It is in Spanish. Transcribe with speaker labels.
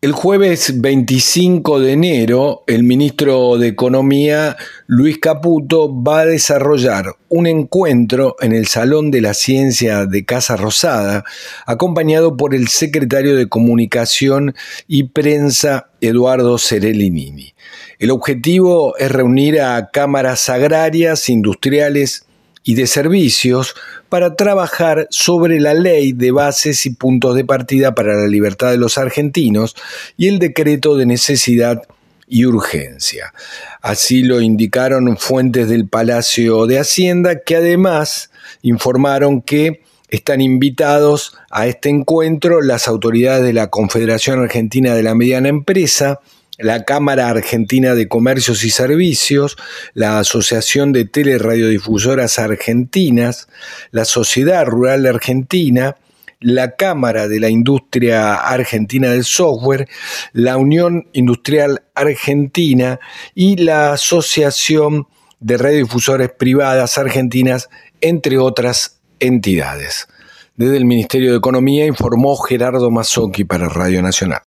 Speaker 1: El jueves 25 de enero, el ministro de Economía, Luis Caputo, va a desarrollar un encuentro en el Salón de la Ciencia de Casa Rosada, acompañado por el secretario de Comunicación y Prensa, Eduardo Serelinini. El objetivo es reunir a cámaras agrarias, industriales y de servicios para trabajar sobre la ley de bases y puntos de partida para la libertad de los argentinos y el decreto de necesidad y urgencia. Así lo indicaron fuentes del Palacio de Hacienda, que además informaron que están invitados a este encuentro las autoridades de la Confederación Argentina de la Mediana Empresa, la Cámara Argentina de Comercios y Servicios, la Asociación de Teleradiodifusoras Argentinas, la Sociedad Rural Argentina, la Cámara de la Industria Argentina del Software, la Unión Industrial Argentina y la Asociación de Radiodifusores Privadas Argentinas, entre otras entidades. Desde el Ministerio de Economía informó Gerardo Mazzocchi para Radio Nacional.